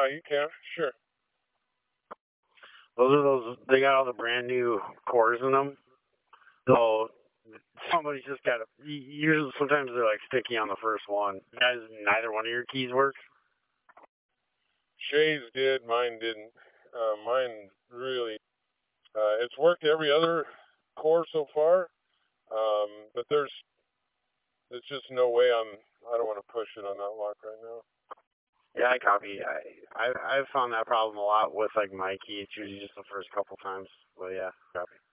you can. Sure. They got all the brand new cores in them. So somebody's just got to, usually sometimes they're like sticky on the first one. Guys, neither one of your keys works? Shay's did, mine didn't. Mine really, it's worked every other core so far, but there's just no way I don't want to push it on that lock right now. Yeah, I copy. I've found that problem a lot with like my key. It's usually just the first couple times. But yeah, copy.